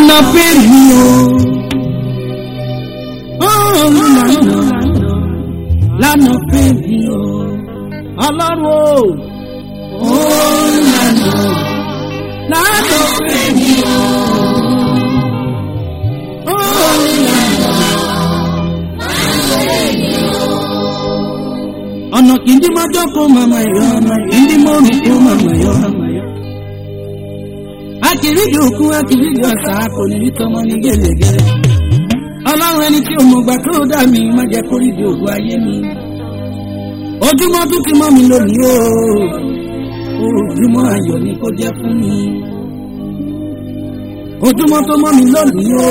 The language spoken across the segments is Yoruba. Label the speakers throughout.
Speaker 1: lànà fèmí o. Lànà fèmí o. Ọlọ́run o. Lànà fèmí o. Ọ̀nà kìndí mọ́jọ́ kó màmá yọ, ọ̀nà kìndí mọ́rùn kó màmá yọ. Akìrídìí òkú, akìrídìí ọ̀sà, kò ní rí tọmọ ní gẹ́lẹ́gẹ́lẹ́. Ọlọ́run ẹni tí òmùgbà tó dá mi, má jẹ́ kó rídìí òkú ayé mi. Ojúmọ́ tún ti mọ́ mi lónìí o. Ojúmọ́ ayọ̀ ni kó jẹ́ fún mi. Ojúmọ́ tó mọ́ mi lónìí o.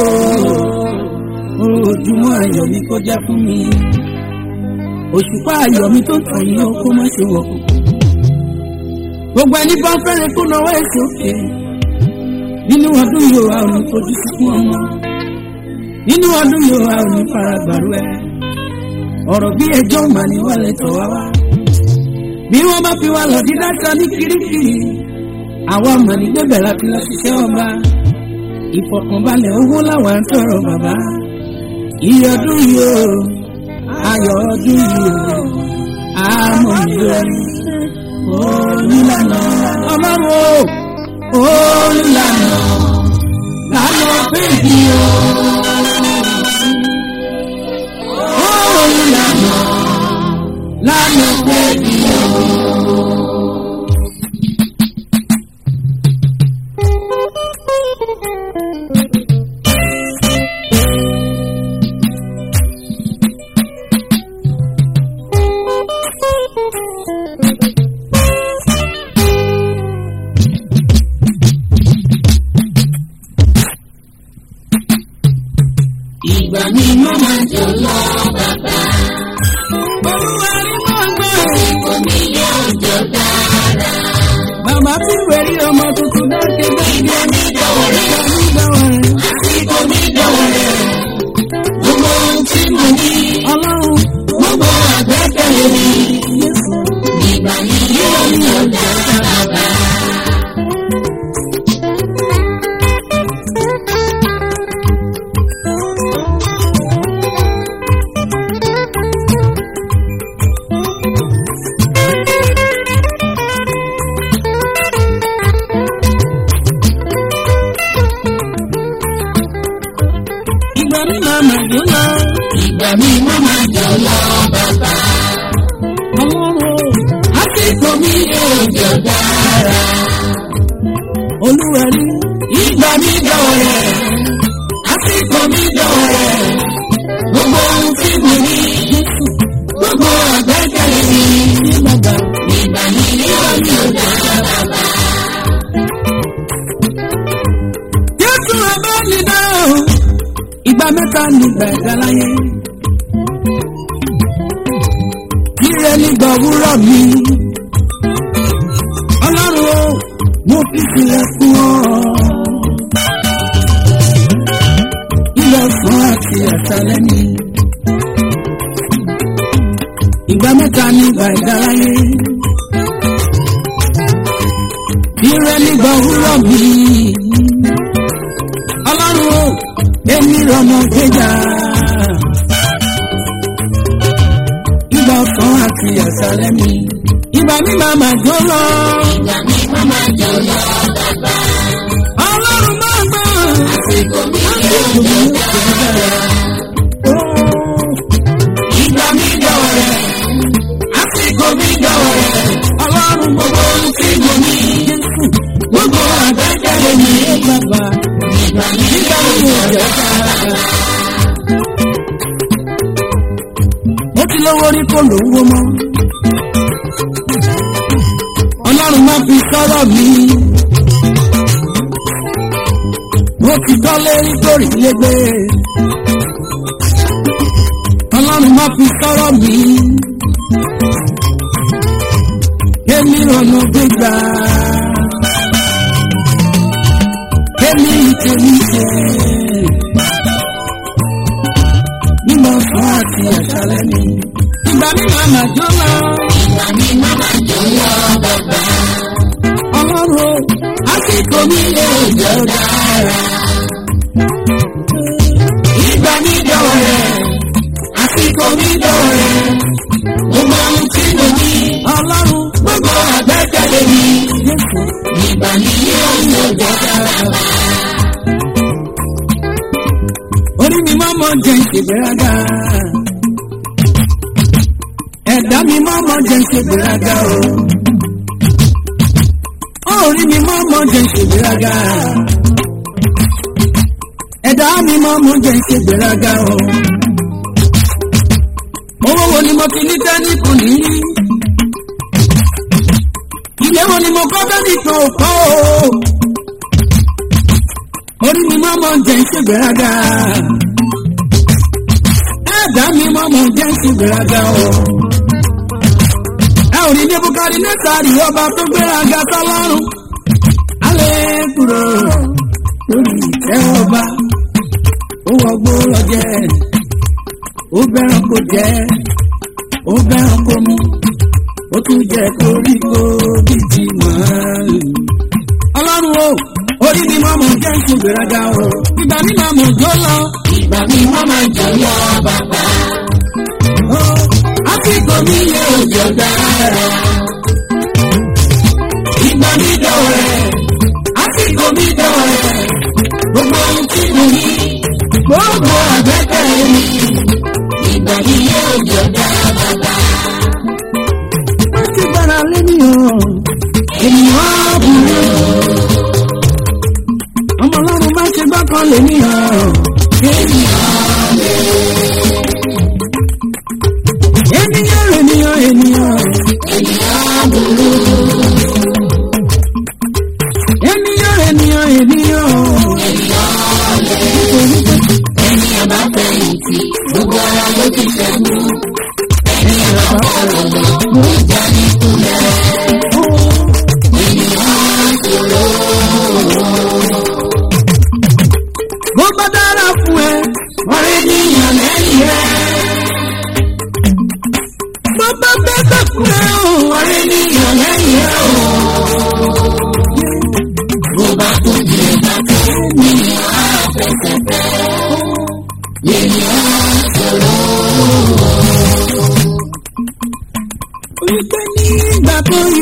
Speaker 1: Ojúmọ́ ayọ̀ ni kó jẹ́ fún mi. Òṣùpá ayọ̀ mi tó tàn yín o, kó má ṣe wọ̀ kù. Gbogbo ẹni bá fẹ́rẹ̀ kó náwó èso òkè. Nínú ọdún yìí a ò ní fojú sunkún ọmọ. Nínú ọdún yìí a ò ní fara gbàrú ẹ. Ọ̀rọ̀ bí ẹjọ́ mà ní wọ́n lè tọ̀ wá wá. Bí wọ́n bá fi wá lọ dídáta ní kirikiri, àwa mà ní gbẹ̀bẹ̀ láti lọ ṣiṣẹ́ ọba. Ìfọ̀kànbalẹ̀ owó làwa ń tọrọ bàbá. Iye ọdún yìí o, ayọ̀ ọdún yìí o, àmọ́ ìlú olùlànà ọlọ́run o, olùlànà lànà fèmí o. Olùlànà lànà fèmí o.
Speaker 2: Ìgbà mi mo máa jọ lọ bàbá.
Speaker 1: Olúwa ni mo gbọ́.
Speaker 2: Àsìkò mi yóò jọ dára.
Speaker 1: Bàbá tí wẹ̀rí ọmọ tuntun dáké dáké.
Speaker 2: Ìgbà mi dọ̀wọ́ rẹ̀. Àsìkò mi dọ̀wọ́ rẹ̀. Gbogbo ohun tí mo ní.
Speaker 1: Ọlọ́run
Speaker 2: Gbogbo àgbẹ́kẹ̀lé mi. Ìgbà mi yóò jọ dára bàbá.
Speaker 1: ìgbà mi máa mà jù lọ.
Speaker 2: Ìgbà mi mo máa jọ lọ bàbá.
Speaker 1: Ọlọ́run
Speaker 2: Àsìkò mi yóò jọ dára.
Speaker 1: Olúwa ni
Speaker 2: Ìgbà mi dọ̀wọ́ rẹ̀. Àsìkò mi dọ̀wọ́ rẹ̀. Gbogbo ohun tí mo ní. Gbogbo àgbẹ́kẹ̀lé mi.
Speaker 1: ní bàbá.
Speaker 2: Ìgbà mi yóò jọ dára bàbá.
Speaker 1: Jésù ọba mi dá o. Ìgbà mẹ́ta nígbà ẹ̀dá láyé. Ire nígbà òwúrọ̀ mi. Ọlọ́run o, mo fi sílẹ̀ fún ọ. Ilé ọ̀sán àti àṣálẹ́ mi. Ìgbà mẹ́ta nígbà ẹ̀dá láyé. Ire nígbà òwúrọ̀ mi. Ọlọ́run o, èmi rọ̀nà gbéjà. Ìgbà ọ̀sán àti àṣálẹ́ mi. Ìgbà mi máa mà jó lọ.
Speaker 2: Ìgbà mi mo máa jọ lọ bàbá.
Speaker 1: Ọlọ́run máa gbọ́.
Speaker 2: Àsìkò mi yóò jọ dára. Ìgbà mi dọ̀wọ́ rẹ̀. Àsìkò mi dọ̀wọ́ rẹ̀.
Speaker 1: Ọlọ́run
Speaker 2: Gbogbo ohun tí mo ní. Gbogbo àgbẹ́kẹ̀lé mi.
Speaker 1: bàbá.
Speaker 2: Ìgbà mi yóò jọ dára.
Speaker 1: Mo ti lówó rí kò lówó mọ́. Ọlọ́run máa fi sọ́rọ̀ mi. Mo ti tọ́lé rí torí légbé. Ọlọ́run máa fi sọ́rọ̀ mi. Èmi rọ̀nà gbégbá. Èmi tèmi ṣe. Nígbà fún àti àṣálẹ́ mi. Ìgbà mi máa mà jó lọ.
Speaker 2: Ìgbà mi mo máa jọ lọ bàbá.
Speaker 1: Ọlọ́run o,
Speaker 2: Àsìkò mi yóò jọ dára. ìgbà mi yóò lò dára.
Speaker 1: Orí mi máa mọ jẹ́ ìṣègbéraga. Ẹ̀dá mi máa mọ jẹ́ ìṣègbéraga o. Orí mi máa mọ jẹ́ ìṣègbéraga. Ẹ̀dá mi máa mọ jẹ́ ìṣègbéraga o. Owó wo ni mo ti ní tẹ́ni kò ní? Ilé wo ni mo kọ́ bẹ́ẹ̀ni kan ò kọ́ o? Orí mi máa mọ jẹ́ ìṣègbéraga. Ẹ̀dá mi máa mọ jẹ́ ìṣègbéraga o. Ẹ ò ní Nebukadinésárì ọba tó gbéraga sọ́lọ́run. Alẹ́ kúrò lórí ìtẹ́ ọba. Ó wọgbó lọ jẹ́. Ó bẹ́ràn kó jẹ́. Ó bẹ́ràn kó mú. Ó tún jẹ́ koríko bíi màálù. Ọlọ́run o, orí mi máa mọ̀ jẹ́ ìṣègbéraga o. Ìgbà mi máa mọ̀ jó lọ.
Speaker 2: Ìgbà mi máa máa jọ lọ bàbá.
Speaker 1: Àsìkò mi
Speaker 2: Mi yóò jọ dára. Ìgbà mi dọ̀rẹ́. Àsìkò mi dọ̀rẹ́. Gbogbo ohun tí mo ní. Gbogbo àgbẹ̀kẹ̀lé mi. Ìgbà mi yóò jọ dára bàbá.
Speaker 1: wọ́n ti gbára lé mi o.
Speaker 2: Ènìyàn burú.
Speaker 1: Ọmọ Ọlọ́run má ṣe gbọ́kàn lé mi o.
Speaker 2: Ènìyàn lè.
Speaker 1: Ènìyàn.
Speaker 2: Ènìyàn burú.
Speaker 1: Ènìyàn.
Speaker 2: Ènìyàn lè. Ènìyàn bá fẹ̀yìntì. Gbogbo ara ló ti ṣẹ́gun. Ènìyàn bá fọ̀rọ̀ lọ. Mo já ní kulẹ̀. Ènìyàn ṣòro.
Speaker 1: Bó bá dára fún ẹ.
Speaker 2: Wọ́n rí níyàn lẹ́yìn rẹ̀.
Speaker 1: Bó bá bẹ́ẹ̀ fún ẹ o.
Speaker 2: Wọ́n rí níyàn lẹ́yìn rẹ̀ o. Bó bá tún di ẹ̀dá tó níyàn á fẹsẹ̀ tẹ̀. Ènìyàn ṣòro.
Speaker 1: Wípé ní ìgbà kan rí.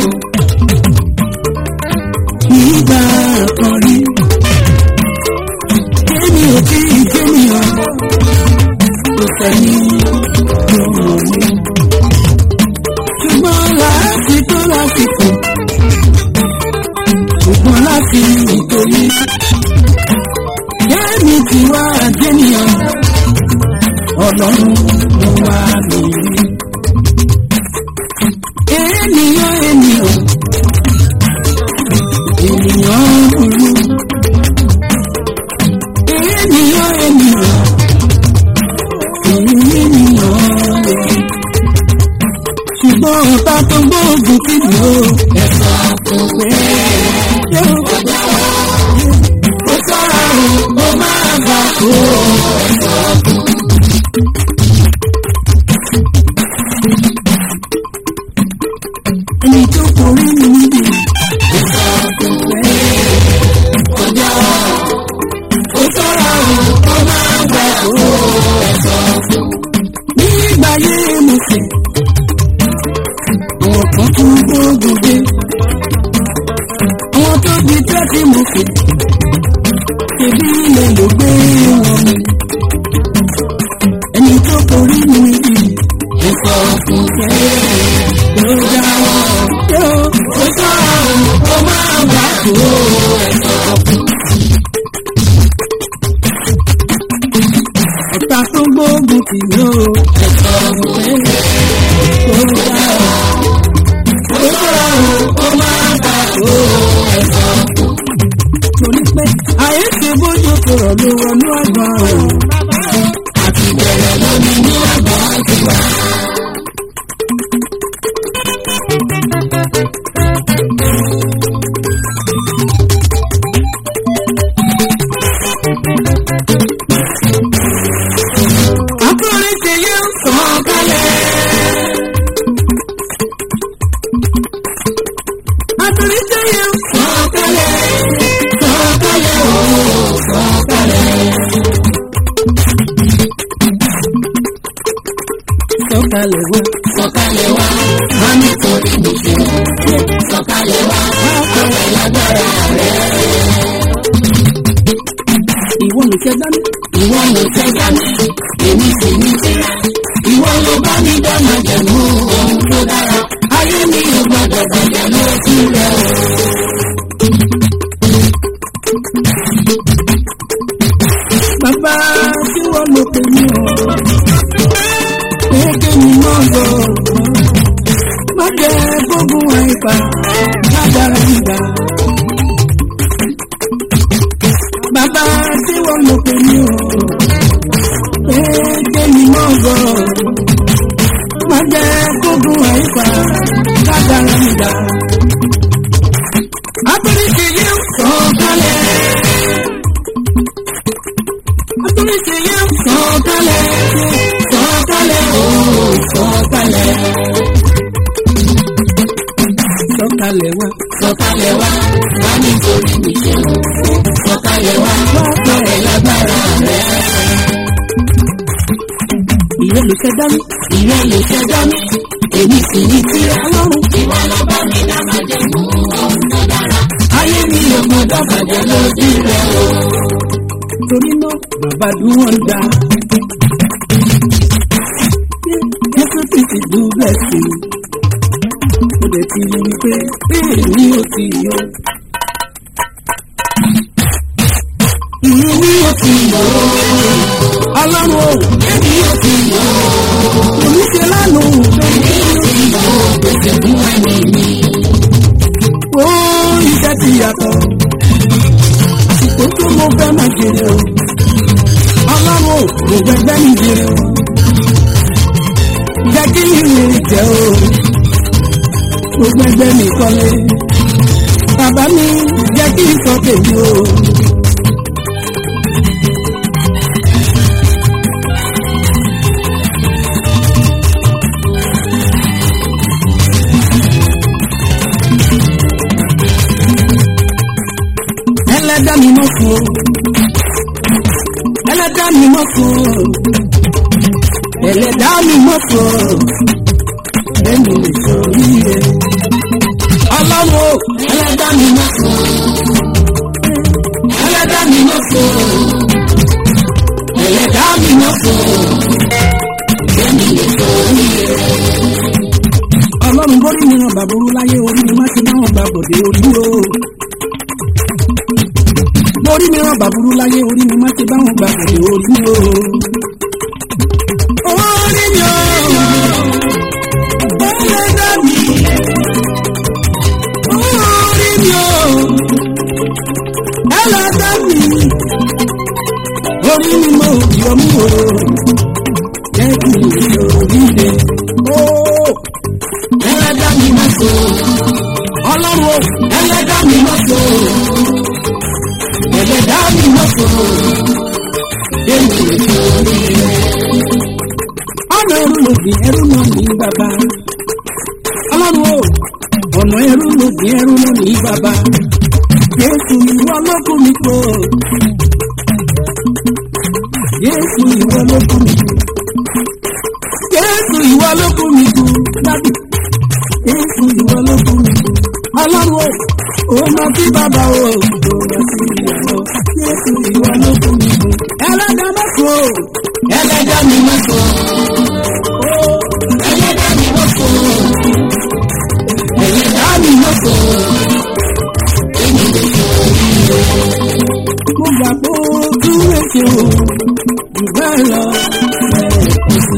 Speaker 1: Kémi ò tí ì kéèyàn. Kò sẹ́ni tó mọ̀ mí. Ṣùgbọ́n lásìkò. Ṣùgbọ́n láti nítorí. Kémi ti wá kéèyàn. Ọlọ́run ló wá lórí. Ènìyàn burú. Ṣùgbọ́n ọ̀tá tó gbóògùn sí mi ó.
Speaker 2: Ẹ̀sọ́ kò pé. Ó dáwọ́. Ó sọ̀rọ̀ o. Ó máa gbà kó. Ẹ̀sọ́ kò.
Speaker 1: Ẹni tó kórè mi níbi.
Speaker 2: Ẹ̀sọ́ kò pé. Ó dáwọ́. Ó sọ̀rọ̀ o. Ó máa gbà kó. Ẹ̀sọ́ kò.
Speaker 1: Ní ìgbà yé mo sì. Àwọn kan tún gbóògùn dé. Àwọn tó di tẹ́tí mo sì. Ṣèbí ilẹ̀ ló gbé wọn mi. Ẹni tó kórè mi níbi.
Speaker 2: Ẹ̀sọ́ kò pé.
Speaker 1: Ó dáwọ́.
Speaker 2: Ó sọ̀rọ̀ o. Ó máa gbà kó. Ẹ̀sọ́ kò.
Speaker 1: Ọ̀tá tó gbóògùn tì mí ó.
Speaker 2: Ẹ̀sọ́ kò pé.
Speaker 1: Ó dáwọ́.
Speaker 2: Ó sọ̀rọ̀ o. Ó máa gbà kó. Ẹ̀sọ́ kò.
Speaker 1: Torí pé àyè ṣe bójú kòrò ló wọnú àgbà o.
Speaker 2: Àti bẹ̀rẹ̀ lómi ní àgbọ̀n ti wá.
Speaker 1: Akọrin ṣe yẹ ń sọ
Speaker 2: Sọ̀kalẹ̀.
Speaker 1: akọrin ṣe yẹ ń sọ.
Speaker 2: Sọ̀kalẹ̀. Sọ̀kalẹ̀ o. Sọ̀kalẹ̀.
Speaker 1: Sọ̀kalẹ̀ wá.
Speaker 2: Sọ̀kalẹ̀ wá. Má nítorí mi ṣe. Sọ̀kalẹ̀ wá. lágbára rẹ̀.
Speaker 1: Ìwọ ló ṣẹ̀dá mi.
Speaker 2: Ìwọ ló ṣẹ̀dá mi, èmi sì ní tìrẹ. Ìwọ ló bá mi dáná jẹ̀mú ohun tó dára. Ayé mi ò gbọdọ̀ bàjẹ́ lójú rẹ̀ o.
Speaker 1: Bàbá tí wọ́n lò pé mi ò. Kéèké mi náà lọ. Má jẹ́ gbógun àìpa, má dára nígbà. Bàbá tí wọ́n lò pé mi ò. Kéèké mi náà lọ. Má jẹ́ gbógun àìpa, má dára nígbà. Abẹ́rẹ́sẹ̀ yẹn sọ̀kalẹ̀. Abẹ́rẹ́sẹ̀ yẹn
Speaker 2: Sọ̀kalẹ̀, sọ̀kalẹ̀ o, sọ̀kalẹ̀.
Speaker 1: sọ̀kalẹ̀ wá.
Speaker 2: Sọ̀kalẹ̀ wá, wá nítorí mi ṣe o. Sọ̀kalẹ̀ wá, lọ́rẹ̀ lágbára rẹ̀.
Speaker 1: Ìwọ ló ṣẹ̀dá mi.
Speaker 2: Ìwọ ló ṣẹ̀dá mi, èmi sì ní tìrẹ.
Speaker 1: Ọlọ́run.
Speaker 2: Ìwọ ló bá mi dáná jẹ̀mú ohun tó dára. Ayé mi ò gbọdọ̀ bàjẹ́ lójú rẹ̀ o.
Speaker 1: Torí náà bàbá dùn wọ́n dá. Jésù Kristi dùn bẹ́ẹ̀ sí. Mo dẹ̀ ti rí i pé bẹ́ẹ̀ ni ó ti yọ.
Speaker 2: Ìlú mi ò ti yọ,
Speaker 1: Ọlọ́run o,
Speaker 2: èmi ò ti yọ,
Speaker 1: èmi ṣe lánàá.
Speaker 2: èmi ò ti yọ, gbèsè fún ẹni mi.
Speaker 1: Ó iṣẹ́ ti yàtọ̀. Àsìkò tó mo fẹ́ máa jèrè o. Ọlọ́run o, mo gbẹgbẹ́ mi jèrè o. Jẹ́ kí ìrìn jẹ́ o. Mo gbẹgbẹ́ mi kọ́lé. Bàbá mi jẹ́ kí n sọ tèmi o. Ẹlẹ́dá mi mọ̀ fún o. Ẹlẹ́dá mi mọ̀ fún o. Ẹlẹ́dá mi mọ̀ fún o. Ẹni lè sọ yíyẹ. Ọlọ́run o.
Speaker 2: Ẹlẹ́dá mi mọ̀ fún, ẹlẹ́dá mi mọ̀ fún, ẹlẹ́dá mi mọ̀ fún, èmi lè sọ oríire.
Speaker 1: Ọlọ́run borí mi ràn bàbúrú láyé orí mi má ṣe náà gba bòde orí o. Borí mi ràn bàbúrú láyé orí mi má ṣe báwọn gba bòde orí o. Orí mi o. Ẹlẹ́dá mi. Orí mi o. Ẹlẹ́dá mi. Orí mi mo yọ mú o. Jẹ́ kí n lè orí rẹ̀.
Speaker 2: Ẹlẹ́dá mi mọ̀ fún,
Speaker 1: Ọlọ́run o.
Speaker 2: ẹlẹ́dá mi mọ̀ fún, ẹlẹ́dá mi mọ̀ fún, èmi lè sọ oríire.
Speaker 1: Ọ̀nà ẹrú lòdì ẹrú náà ní bàbá. Ọlọ́run o, ọ̀nà ẹrú lòdì ẹrú náà ní bàbá. Jésù ìwọ ló kú mi kó. Jésù ìwọ ló kú mi kó. Jésù ìwọ ló kú mi kó. Dábì. Jésù ìwọ ló kú mi kó. Ọlọ́run o, ó máa kí bàbá o. Ó máa kí ìyàwó. Jésù ìwọ ló kú mi kó. Ẹlẹ́dàá má kú o.
Speaker 2: Ẹlẹ́dá mi mọ̀ fún, ẹlẹ́dá mi mọ̀ fún, ẹlẹ́dá mi mọ̀ fún, èmi lè sọ oríire.
Speaker 1: Mo gbà pé ó dúró ṣe o, jù bẹ́ẹ̀ lọ lẹ́ẹ̀kan sí.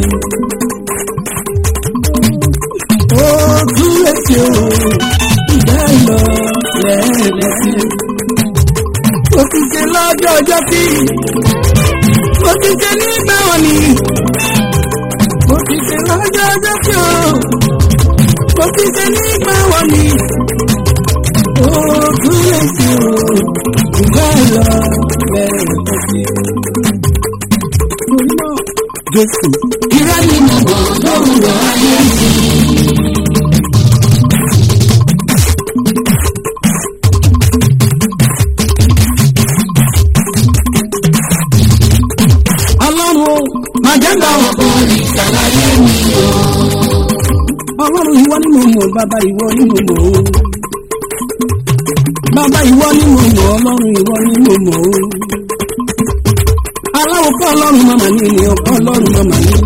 Speaker 1: Ó dúró ṣe o, jù bẹ́ẹ̀ lọ lẹ́ẹ̀kan sí. Mo ti ṣe lọ́jọ́ ọjọ́ sí, mo ti ṣe nígbà wọn ni. Mo ti ṣe lọ́jọ́ ọjọ́ sí o, mo ti ṣe nígbà wọn ni. Ó dúró ṣe o, jù bẹ́ẹ̀ lọ lẹ́ẹ̀kan sí. Torí náà, Jésù.
Speaker 2: Irọ́ ni mo mọ̀ lórúkọ ayé mi.
Speaker 1: Ọlọ́run o,
Speaker 2: Má jẹ́ bá wọn kọ́ ní ṣàlàyé mi o.
Speaker 1: Ọlọ́run ìwọ ni mo mọ̀, bàbá ìwọ ni mo mọ̀ o. Bàbá ìwọ ni mo mọ̀ ọlọ́run ìwọ ni mo mọ̀ o. Aláwọ̀ kọ́ ọlọ́run màmá ní ènìyàn kọ́ ọlọ́run màmá ní.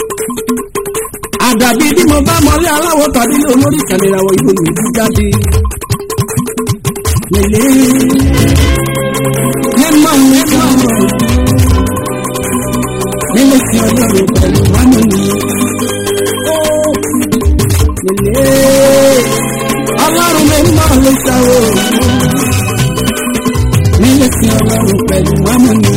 Speaker 1: Àdàbí bí mo bá mọlé aláwọ̀ tàbí ilé olórí ìkànnì ìràwọ̀ ìbò mi ti jáde. Mímọ́ nílé sí ọlọ́run pẹ̀lú wánú mi. Ọlọ́run mímọ́ ló sá o. Nílé sí ọlọ́run pẹ̀lú wánú mi.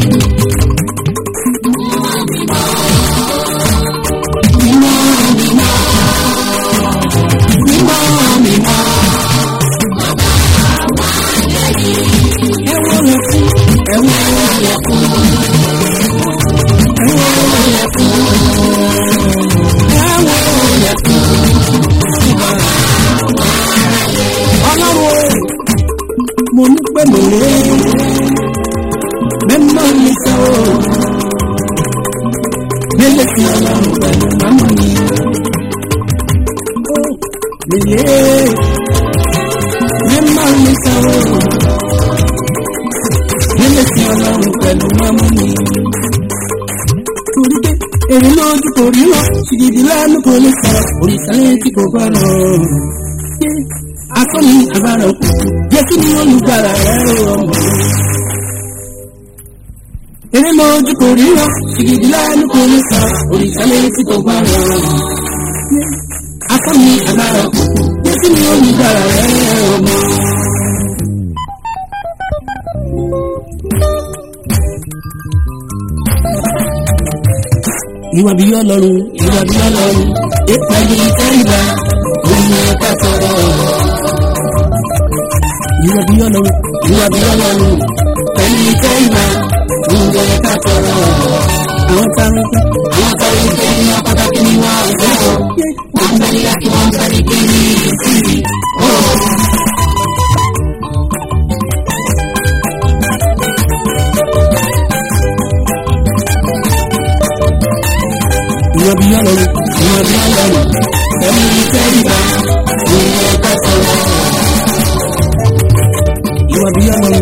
Speaker 1: Mo ní pé mo lé mímọ́ ní sọ nílé sí ọlọ́run pẹ̀lú màmá mi. Mi lé mímọ́ ní sọ nílé sí ọlọ́run pẹ̀lú màmá mi. Torí pé èrè lójú kò rí lọ ṣìgìdì lẹ́nu kò lè sọ̀rọ̀ òrìṣà létí kò gbọ́dọ̀. Asọ́ni àbára òkú, Jésù ni olùgbàlà rẹ̀ ọmọ. Eré lójú kò ríran, ṣìgìdì lẹ́nu kò lè sọ, òrìṣà létí kò gbọ́rọ̀. Asọ́ni àbára òkú, Jésù ni olùgbàlà rẹ̀ ọmọ. Ìwà bí Ọlọ́run, ìpàdé ìtẹ́ríba, òun ẹ̀ka sọ̀rọ̀. Ìwà bí Ọlọ́run, pẹ̀lú ìtẹ́ríba, òun ẹ̀ka sọ̀rọ̀. Àwọn sáré ìfẹ́ ní apátákì ni wọ́n ń sọ̀rọ̀. Wọ́n ń bẹ̀rẹ̀ láti wọ́n ń bẹ̀rẹ̀ kí ní ìsìnkú. Ìwà bí Ọlọ́run, pẹ̀lú ìtẹ́ríba, òun ẹ̀ka sọ̀rọ̀. Ìwà bí Ọlọ́run,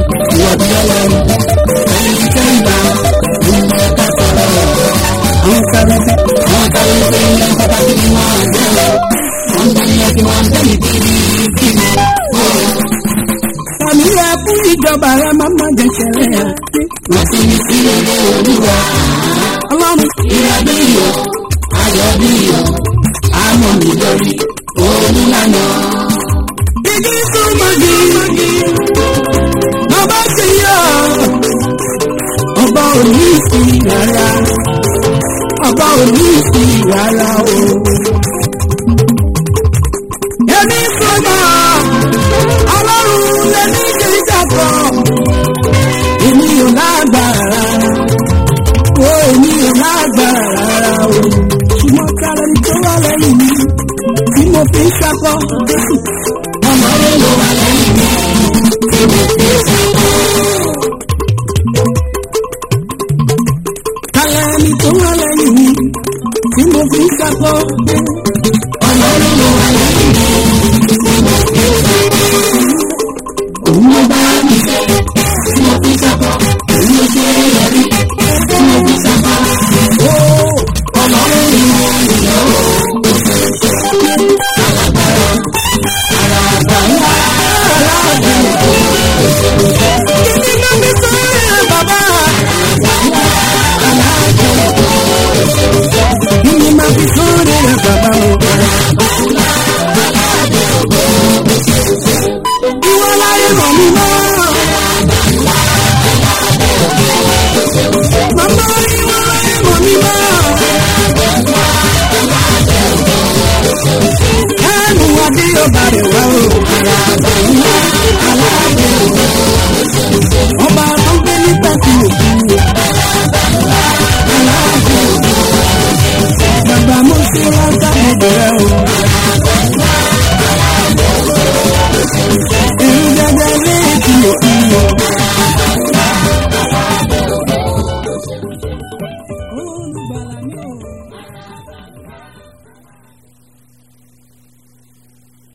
Speaker 1: pẹ̀lú ìtẹ́ríba, òun ẹ̀ka sọ̀rọ̀. Àwọn sáré ìfẹ́ ní apátákì ni wọ́n ń sọ̀rọ̀. Wọ́n ń bẹ̀rẹ̀ láti wọ́n ń bẹ̀rẹ̀ kí ní ìsìnkú. Tàbí ẹ fún ìjọba rẹ máa má jẹ ṣẹlẹ̀ àti. Wọ́n ti ní sí ilé Olúwa. Ọlọ́run ìrọ̀bíyọ̀, ayọ̀bíyọ̀, àmọ̀ mi lórí olùlànà. Igi súnmọ́gi, ọba ti yọ, ọba ò ní sí rárá, ọba ò ní sí rárá o. Èmi súnmọ́, Ọlọ́run lẹ́ni kìí jàpọ̀, èmi ò lágbára, èmi ò lágbára rárá o. Ṣùgbọ́n kálẹ̀ ní tó wà lẹ́yìn mi, tí mo fi ń ṣakọ́. Ọlọ́run ló wà lẹ́yìn mi, tí mo fi ń ṣakọ́. Kálẹ̀ ní tó wà lẹ́yìn mi, tí mo fi ń ṣakọ́. Ọlọ́run ló wà lẹ́yìn mi, tí mo fi ń ṣakọ́. Òun ló bá mi ṣe, tí mo fi ń ṣakọ́. Òun ló ṣe é yọrí, tí mo fi ń ṣakọ́. Ọlọ́run ni mo ń lò ó. Alágbára, alágbára, alágbára. Kí ni mo fi sọ́ọ́ bàbá? Alágbára, kí ni mo fi sọ́ọ́ bàbá o? Ìwọ láyé mọ̀ mí mọ́. Màmá ìwọ láyé mọ̀ mí mọ́. Ẹnu adé ọba rẹ̀ wá o. Ọba tó ń gbé nípa ti òkú.